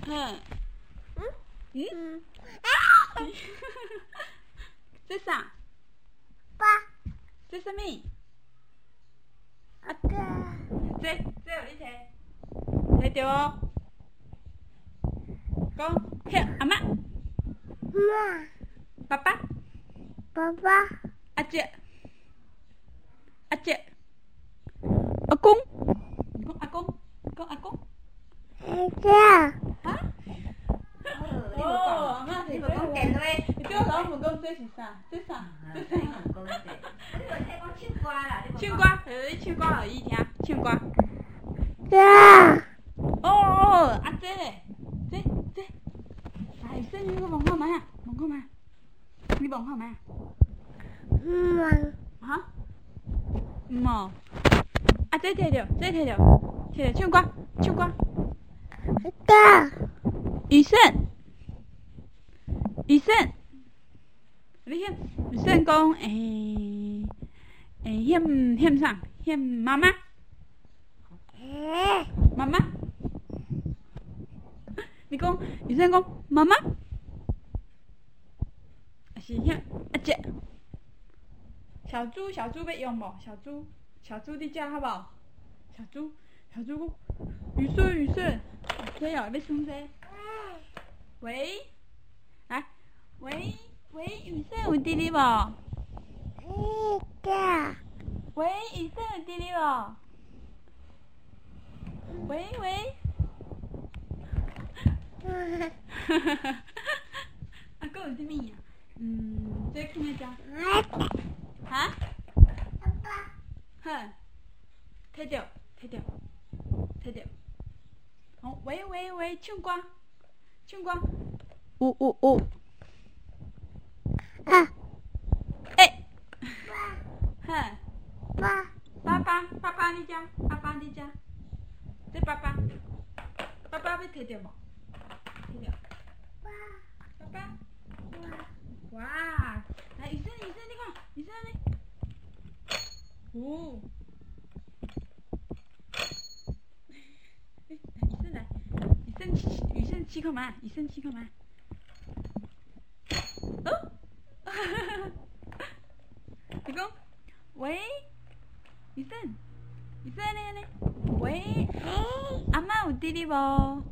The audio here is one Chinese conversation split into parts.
哼，这啥？ 爸， 这什么？ 阿哥， 这有你摕，摕着哦。讲，遐阿妈， 妈， 爸爸， 爸爸， 阿姐，阿姐，阿公，你讲阿公，讲阿公。 阿哥， 啊？哦，阿妈，你无讲电话，你叫我讲无讲这是啥？这啥？这啥？唱歌，你唱歌互伊听，唱歌。 哥， 哦，阿姐嘞，这，哎，sen你个问看觅啊，问看觅，你问看觅啊？ 妈， 哈？唔哦，啊这摕着，摕着，唱歌，唱歌。 哥， 雨生，你先讲欠啥？欠妈妈，妈妈。你讲，你先讲妈妈，还是欠阿姐？小猪要用无？小猪你食好无？小猪讲，雨生，这哦，要算这。喂，来，喂，雨生有伫哩无？ 哥， 喂，雨生有伫哩无？喂。啊，搁有啥物啊？这去哪家？哈？哼，摕着。好，喂，唱歌。有。 啊， 哎，哼，爸爸你家，这爸爸要摕着无？摕着。爸爸。哇，来，雨生，你看，雨生呢？哦。来，雨生试看觅，哦，你讲，喂，雨生呢？喂，阿妈有伫哩无？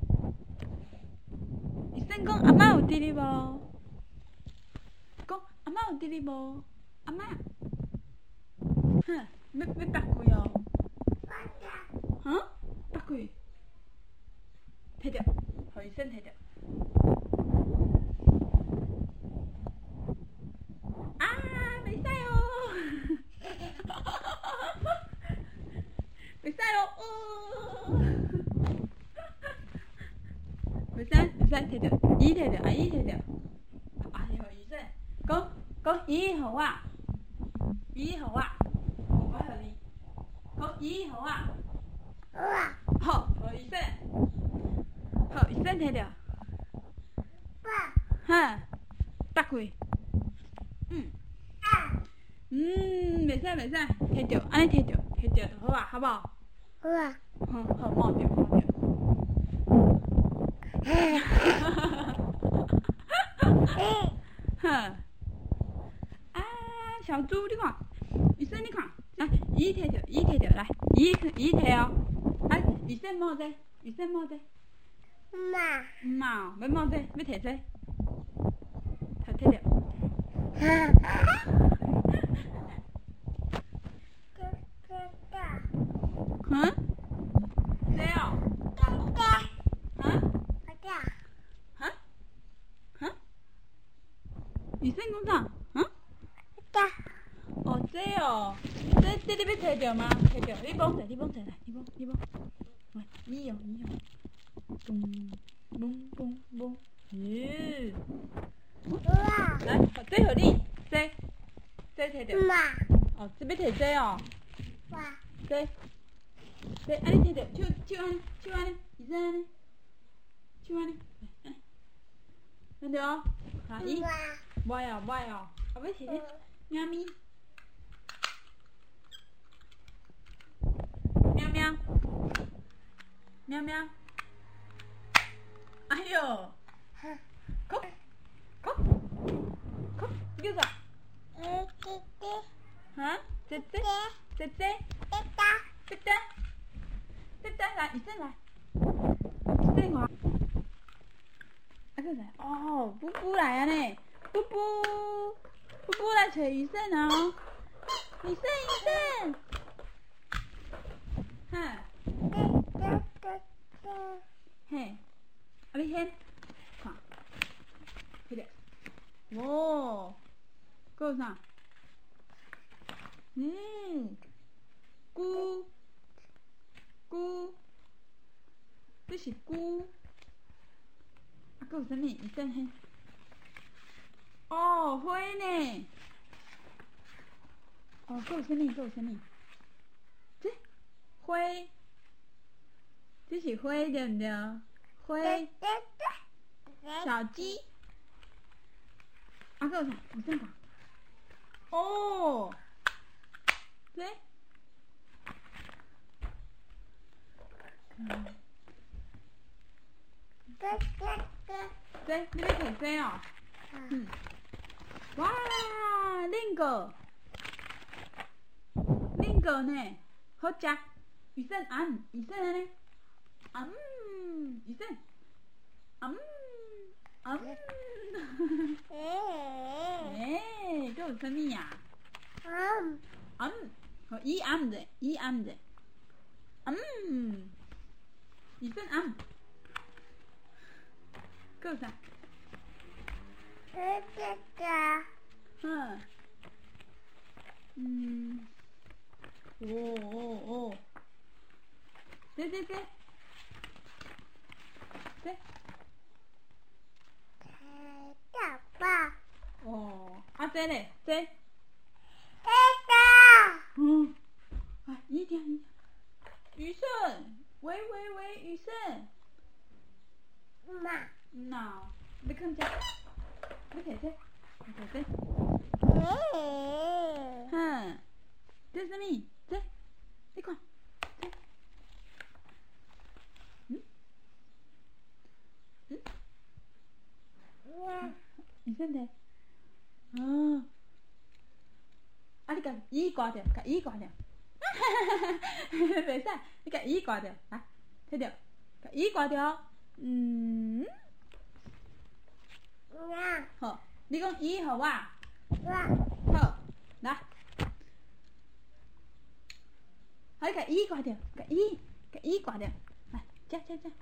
雨生讲阿妈有伫哩无？讲阿妈有伫哩无？阿妈，哼，要拔开哦。哈？拔开？摕着，互医生摕着。啊，袂使哦！袂使哦！袂使摕着，伊摕着，阿姨摕着。啊，互医生，讲伊互我，我互你。讲伊互我。好，互医生。好，医生摕着。 爸， 哈，搭开。袂使，摕着，安尼摕着就好啊，好无？好，摸着。哈，啊，小猪你看，医生你看，来，伊摕着，来，伊摕哦，来，医生摸者。 妈， 唔嘛，要摸者，要摕者，摕着。哈？这哦？哈？医生讲啥？哦，这哦，这你要摕着吗？摕着，你摸者来，你摸。喂，你用。嘣，咦？来，这互你，这摕着。哦，这要摕这哦。这，安尼摕着，手安尼，医生安尼，手安尼，看着哦，啊伊，歪哦，啊要摕这喵咪，喵， 哎呦，哭，叫啥？啊？姐姐，来，医生来，医生我。啊个啥？哦，布布来啊呢，布布来找医生哦，医生，哈，嘿，啊你先，看，迄个，哦，还有啥？菇，这是菇，啊还有啥物？医生嘿，哦，花呢？哦，还有啥物？这花，这是花对不对？花，小鸡，啊还有啥？医生讲，哦，这。这，你要摕这哦？哇，恁个呢？好食，医生安尼，医生，这有啥物呀？好，伊按的，医生安。还有啥？哦，这，哦，啊这嘞，这，啊，一点，雨生，喂，雨生，喏，你看这，你摕这，这什么？这，你看，这，雨生的，啊你甲伊挂掉，袂使，你甲伊挂掉，来，摕着，甲伊挂掉，好，你讲伊互我，好，来，好，你甲伊挂掉，甲伊挂掉，来，这，摕着，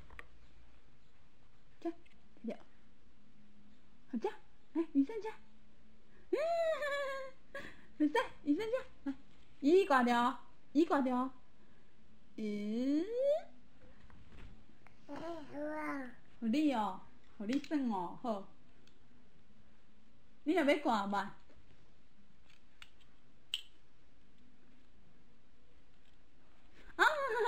好这，来，医生这，袂使，医生这，来，伊挂掉，互你哦，互你耍哦，好，你若要挂吧？啊！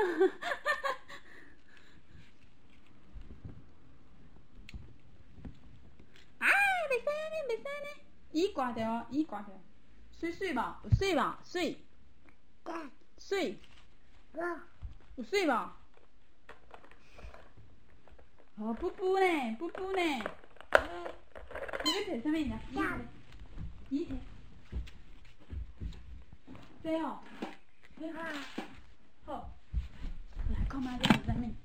啊！袂使呢，伊挂掉，水无？有水无？水，有水无？哦，布布呢？你要摕啥物呀？伊摕，这哦，好，来看卖你摕啥物？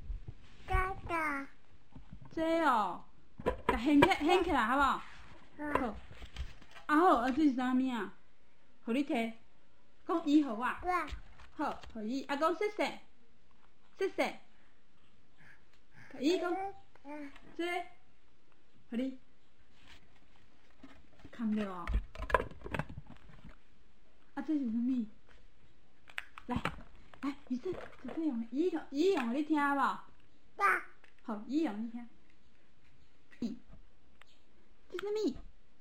这哦，甲掀起来好无？好，啊好，啊这是啥物啊？互你摕，讲伊互我。好，互伊，啊讲谢谢，甲伊讲，这，互你，看着哦。啊这是啥物？来，医生，这个用伊用你听无？好，伊用你听。这什么？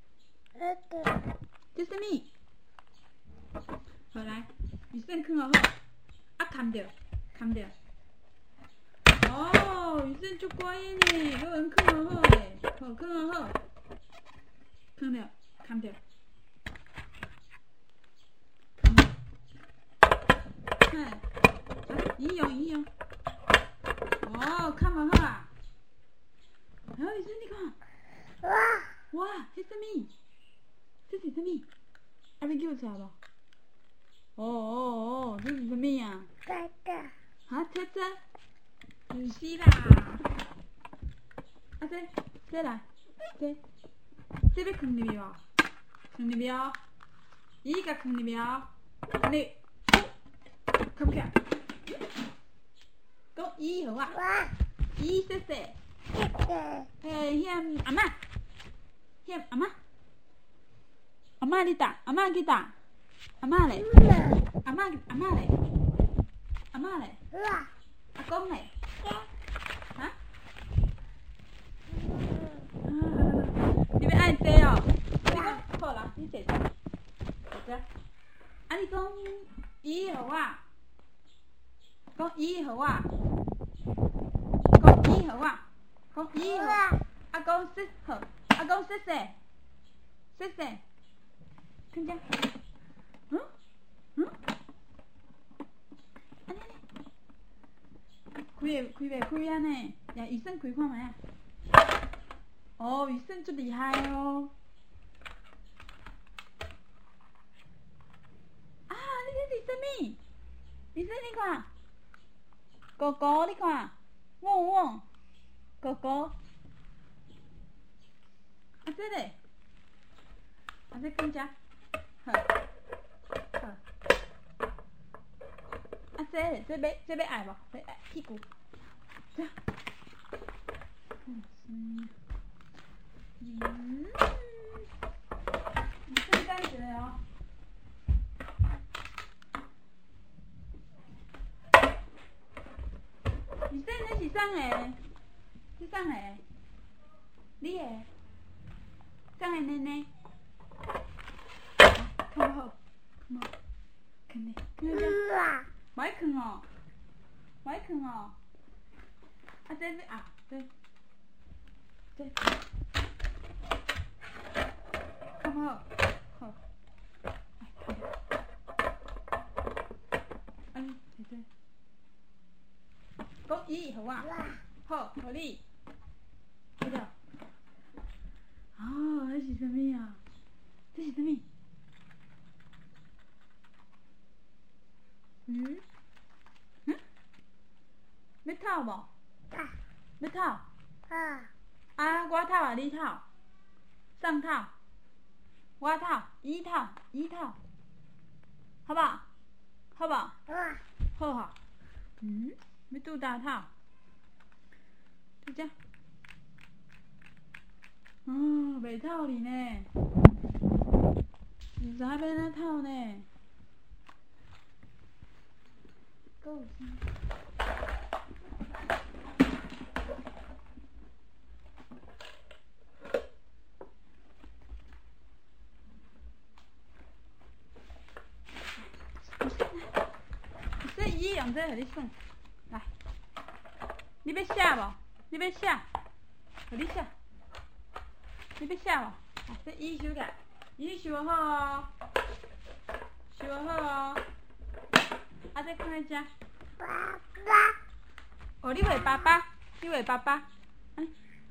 这什么？好来，医生看好，啊看着。哦，医生足乖的呢，个人看好诶，好看好，看着。伊用。哦，看好啊。 哎呦，医生你看，哇，这什么？这是什么？还没叫出来吧？哦，这是什么呀？ 车车。 啊，车车？不是啦。啊这来，这要放入去哦，放入去哦，伊甲放入去哦，你看不看？讲伊好啊，伊谢谢。遐阿嬷，遐阿嬷你打，阿嬷去打，阿嬷嘞，阿嬷嘞，阿公嘞，啊？你要爱坐哦？你讲好啦，你坐坐。啊，你讲伊好啊？讲伊好啊？讲伊好啊？讲伊好。啊，讲谢好，啊，讲谢谢，谢谢。看这，安尼，开袂开啊呢？让医生开看卖啊。哦，医生真厉害哦。啊，你这是什么？医生你看，狗狗你看，汪，狗。啊这嘞，啊这更加，好。啊这要爱无？要爱屁股，这。你先干起来哦。你说你是啥个？是啥个？你个？啥个奶奶？看好，看呢，买看哦，啊这啊这，看好，好，对。讲伊好啊，好，互你，对了。哦，这是什么呀？这是什么？要透无？要透？啊，我透啊，你透？上透？我透？伊透？好不好？好哈。要拄大透？就这。哦，袂透哩呢，唔知要安怎透呢？搁有啥？这伊用这互你算，来，你要写无？你要写，互你写。你要写无？啊，这伊收起来，伊收好哦，啊，这放在这。哦，你画爸爸，哎，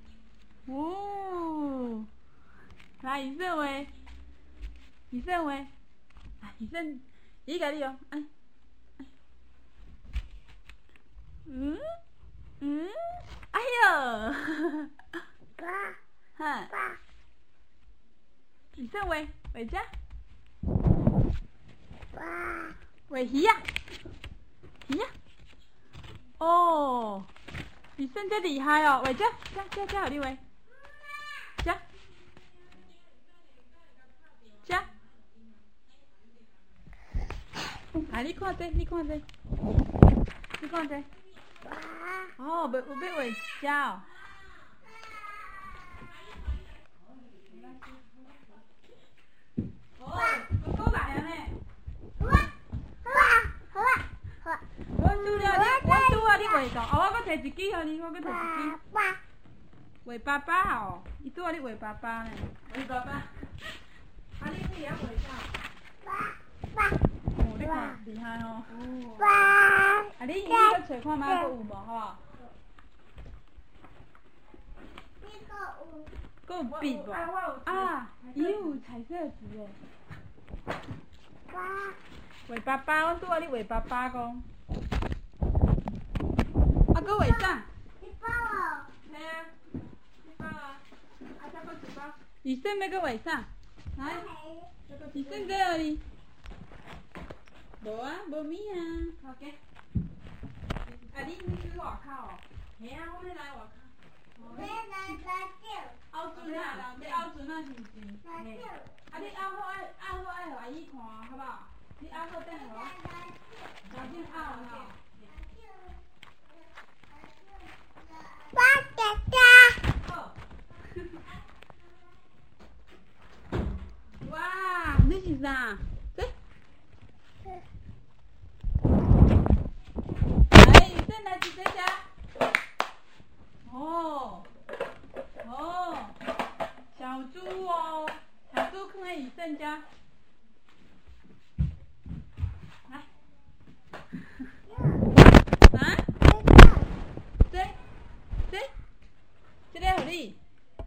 哦，来，医生画，来，医生，伊甲你哦，哎，哎呦，哈，医生画这，画鱼啊，哦，医生真厉害哦，画这，互你画，这，啊，你看这，哦，要画这哦。哦，哥来啊呢。我拄啊，你画到，我搁摕一支互你，画爸爸哦，伊拄啊你画爸爸呢，画爸爸。啊，你也画啥？哦，你看厉害哦。啊，你搁找看卖搁有无，好无？ 佫有笔无？啊，伊有彩色的纸诶。画爸爸，阮拄仔你画爸爸讲。啊，佫画啥？ 一包哦。 嘿啊，一包啊，啊，再佫一包。医生要佫画啥？来，医生这互你。无啊，无物啊。好嘅。啊，你去外口哦？嘿啊，我要来外口。 要来酒。 凹船啊，你凹船啊是毋是？嘿。啊，你凹好爱互阿姨看，好不好？你凹好等下我。小心凹吼。 爸爸。 好。哇，你是啥？这。来，医生来，直接吃。哦，哦，小猪哦，小猪放在医生家。来。啊？这个互你。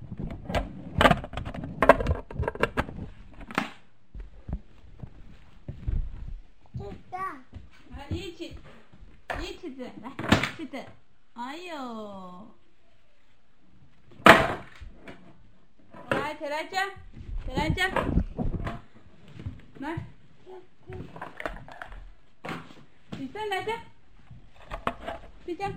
来，一起吃，来，吃的。哎呦。来，摕来吃，来，医生来吃，你吃。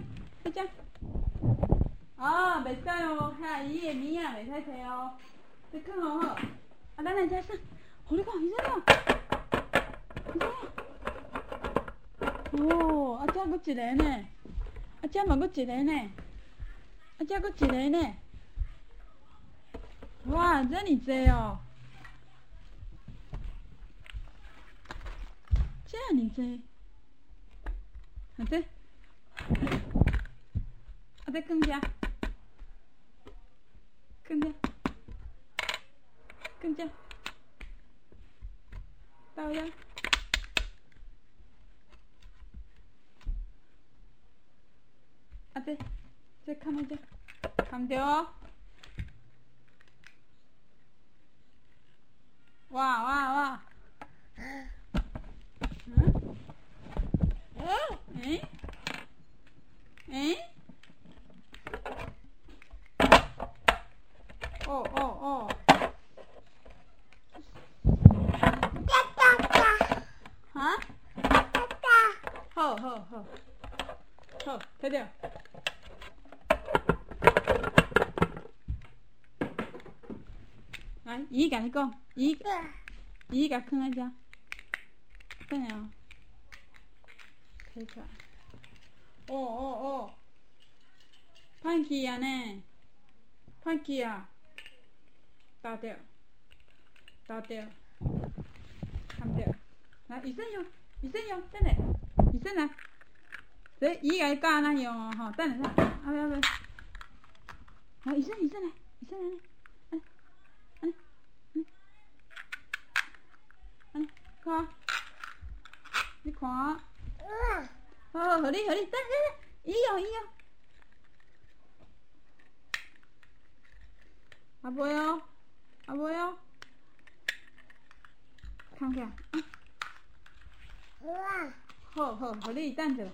哦，袂使哦，遐阿姨的物仔袂使摕哦，你放好好。啊，咱来吃啥？互你看，医生看，哦，啊，遮佫一个呢，啊，遮嘛佫一个呢，啊，遮佫一个呢。哇，这么多哦！这么多，啊对，啊再更加，倒呀，啊对，再看那只，看到哦。哇！哦。啊？好，摕着。来，姨甲你讲，姨甲放在遮，等下哦，摕出来。哦，歹去啊呢，歹去啊，倒着，含着。来，医生用，等下，医生来，这姨甲你教安怎用哦，吼，等下，后尾。来，医生来，看，你看，好，互你，等，伊用，啊袂哦，看起来，好，互你等者。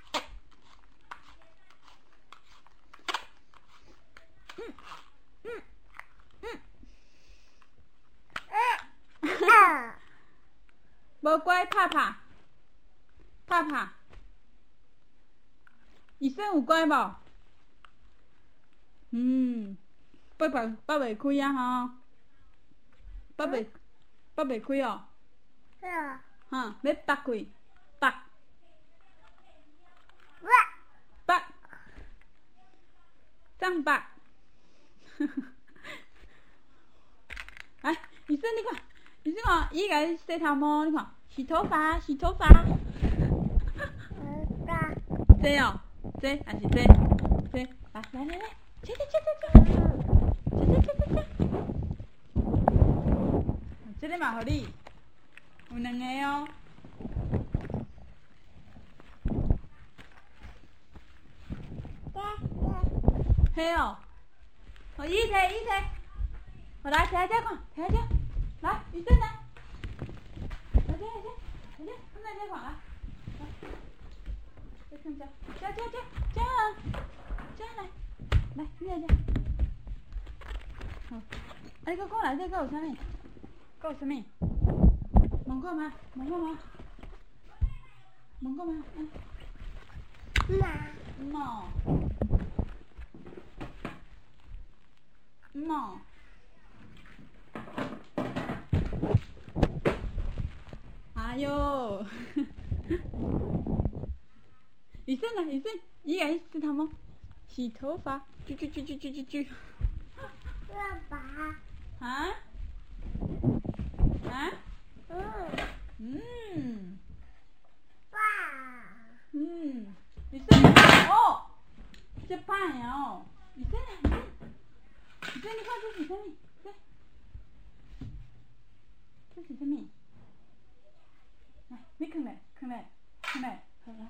无乖，拍，医生有乖无？拔袂开啊吼，拔袂开哦。哈，要拔开，拔，上拔。来，医生你看，伊甲你洗头毛，你看，洗头发。这哦，这还是这，来，切，这个嘛互你，有两个哦。嘿哦，伊摕， 好，来，摕来这看，摕来这，来，医生来，来这，放在这看来，来，看这，来，你来这，好，啊，你搁讲来这搁有啥物？搁有啥物？问看嘛，问看嘛，嬷。哎呦，医生啊，医生，伊甲你洗头毛，洗头发，啾。 爸爸。 啊？ 爸。 医生哦，这歹哦，医生，你看这是啥物？这是啥物？来，你放来，好来。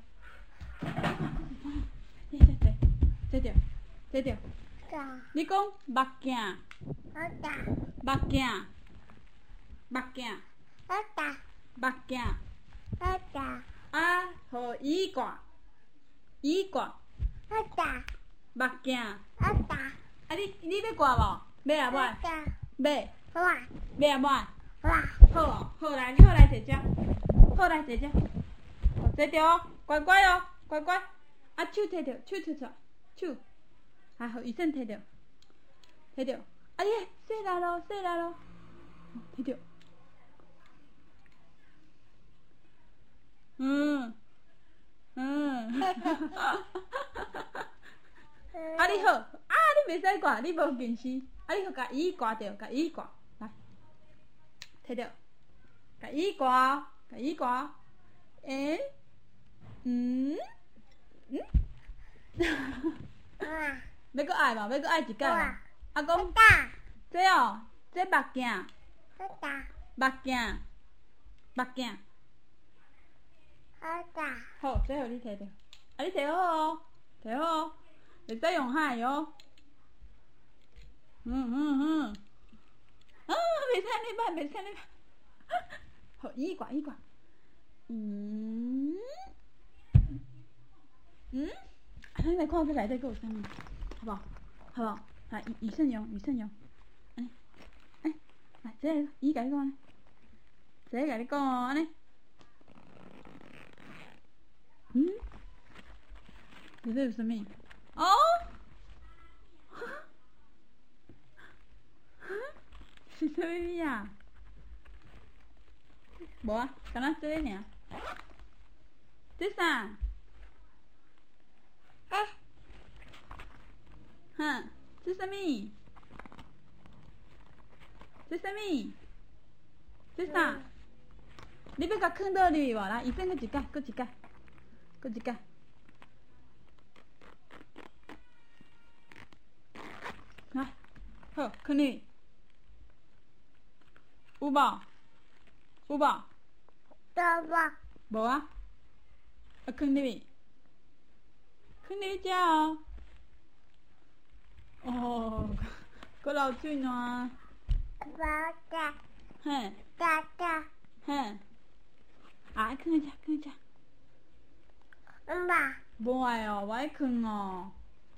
这着。你讲目镜。目镜。啊，互伊挂。目镜。啊，你要挂无？要啊无？要啊无？好哦，好来，你好来坐这。哦，坐着哦，乖乖哦，乖。啊，手摕着，手出来，手。啊，互医生摕着。啊，你洗来咯，摕着。啊，你好，啊，你袂使挂，你无近视。啊，你好，甲伊挂着，来，摕着，甲伊挂。要搁爱嘛？要搁爱一摆嘛？啊，讲这哦，这目镜。好，这互你摕着。啊，你摕好哦，袂使用海哦。啊，袂使安尼摆。好，伊挂。咱来看这内底搁有啥物，好无？来，以慎用。安尼，来，这个伊甲你讲安尼，甲你讲哦，安尼。里底有啥物？哦，是啥物啊？无啊，敢若这个尔。这啥？这啥物？这啥？你要甲放倒入去无？来，医生搁一盖。来，好，放入去。有无？无啊？啊，放入去。遮哦。哦，搁流水呢。嘿。啊，放在遮。无爱哦，无爱放哦。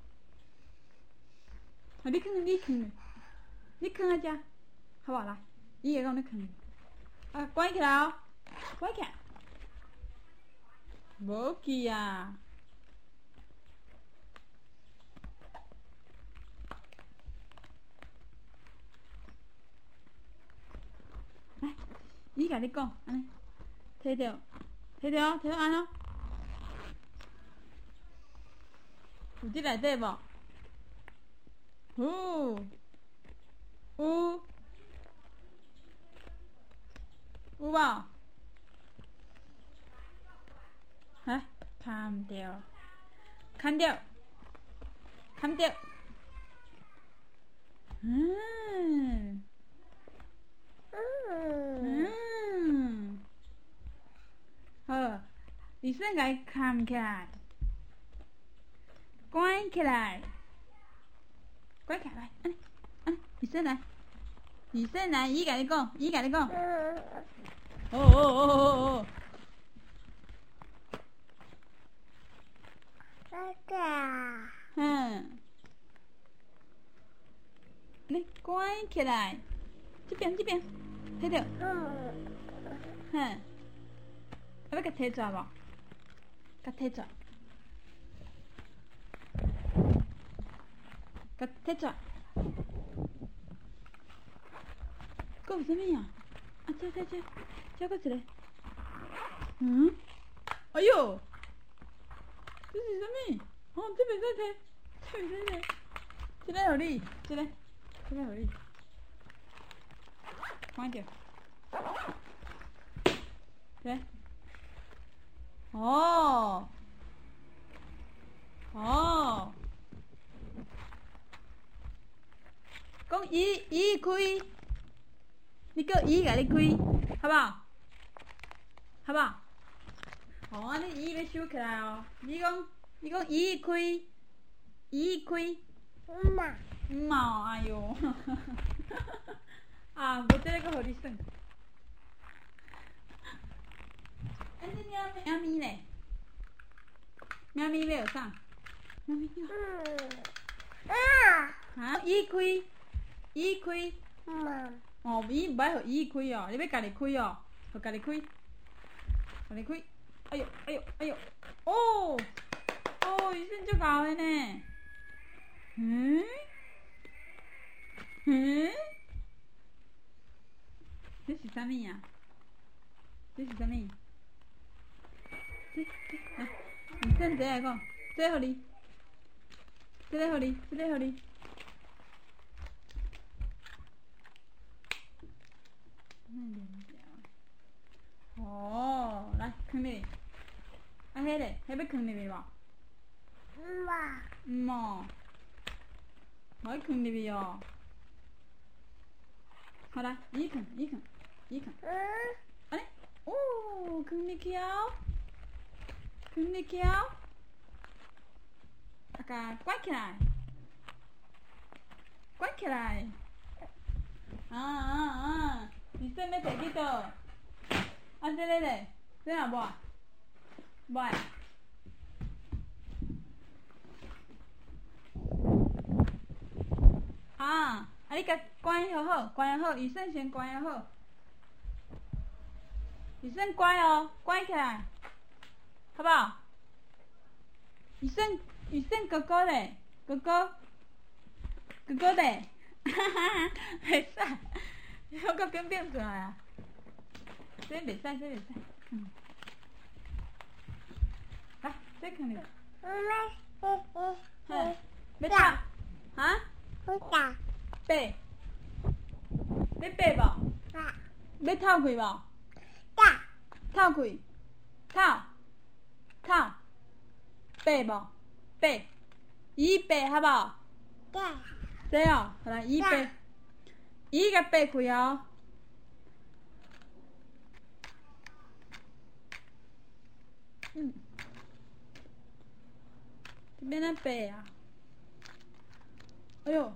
啊，你放在遮，好无？来，伊会讲你放。啊，关起来哦，无去啊。来，伊甲你讲，安尼，摕着，安哦。有伫内底无？有无？来，看着。好，医生甲伊看起来，关起来，安尼，医生来， 医生来，伊甲你讲，伊甲你讲。哦。你乖起来，这边，睇到。要甲摕抓无？甲摕抓。甲摕抓。搁有啥物啊？这，搁一个。哎呦，这是啥物？这袂使摕，这个互你，这个互你，看着，对，讲伊开，你叫伊甲你开，好不好？安尼伊要收起来哦。你讲伊开，嘛，哎哟，无这个搁互你算。这喵咪咧？喵咪要有啥？喵咪伊开。伊毋捌互伊开哦，你要家己开哦，互家己开。哎呦，医生足厚的呢。这是啥物啊？这是啥物？医生这来讲，这个互你，这个互你。来，放入去。迄个，要放入去无？毋哦，无要放入去哦。好来，伊放。安尼，放入去哦。甲关起来。医生要摕去倒？这个咧，这也无？无。你甲关好，医生先关好。医生关哦，关起来，好不好？医生哥哥咧，哥哥咧，袂使，我搁变出来啊！这袂使。来，这放入。要跳？爬？要爬无？要透开无？透开，透，爬无？爬，伊爬好无？这哦，好来，伊爬，伊甲爬开哦。这边在爬啊！哎呦！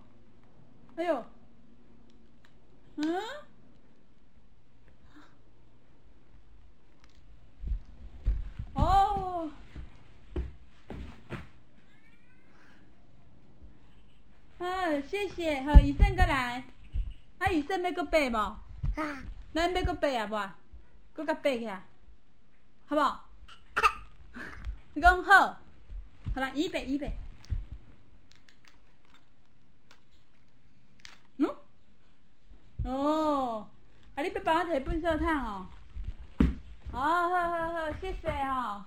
谢谢，好，医生过来。医生要搁爬无？咱要搁爬啊无？搁甲爬起来，好无？你讲好，好啦，伊爬。你要帮我摕粪扫桶哦？好，谢谢哦。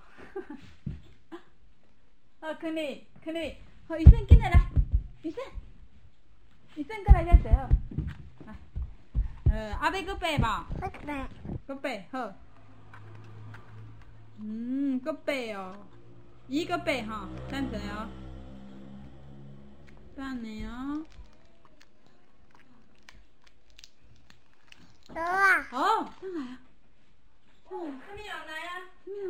好，放入，好，医生进来来，医生过来遮坐好。要搁爬无？搁爬，好。搁爬哦，伊搁爬吼，等下哦，等下哦。上来啊！啥物人来啊？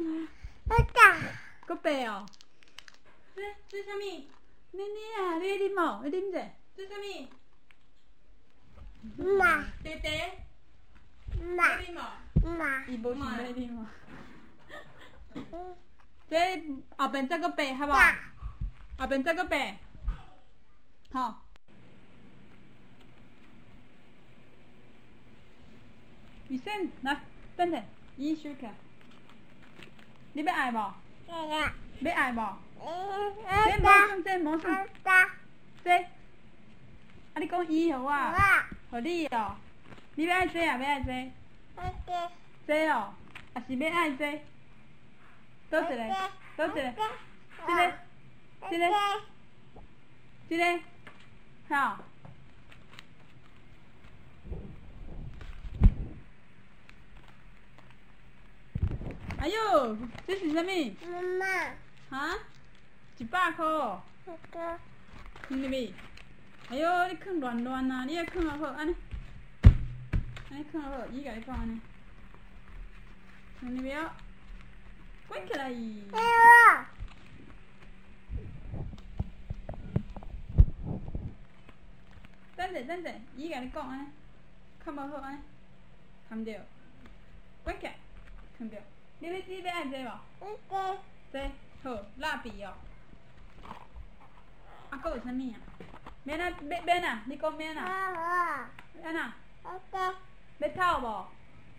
搁爬哦。这啥物？奶奶啊，你要啉无？要啉者？这啥物？ 爹爹。 妈。 你嘛？ 妈。 伊无想要你嘛？这后边再个背，好不好？后边再个背，好。雨生，来，等下，伊收起来。你要爱无？要爱无？这毛线，这毛线。这，啊！你讲伊互我，互你哦。你要爱这啊？要爱这？这哦，还是要爱这？倒一个，倒一个，这个，好。哎呦，这是啥物？ 妈妈。 哈？100块哦。放入去。哎呦，你放乱乱啊！你爱放好好，安尼放好好，伊甲你讲安尼。放入去哦。关起来。等者，伊甲你讲安尼，看无好安尼，看着，关起来，看着。你要爱这无？这好，蜡笔哦。啊，搁有啥物啊？免啊，你讲免啊？安那？要透无？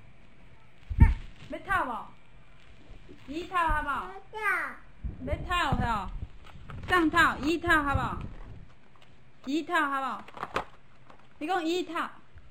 要透无？伊透好不好？要透吼，上透，伊透好不好？伊透好不好？你讲伊透，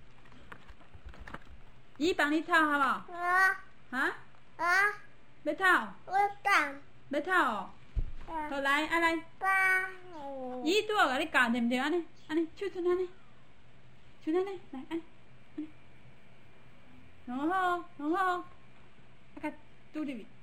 伊帮你透好不好？哈？要透？要透哦？好来，来，伊拄好甲你教对毋对？安尼，手伸安尼，来安尼，弄好，啊甲拄入去。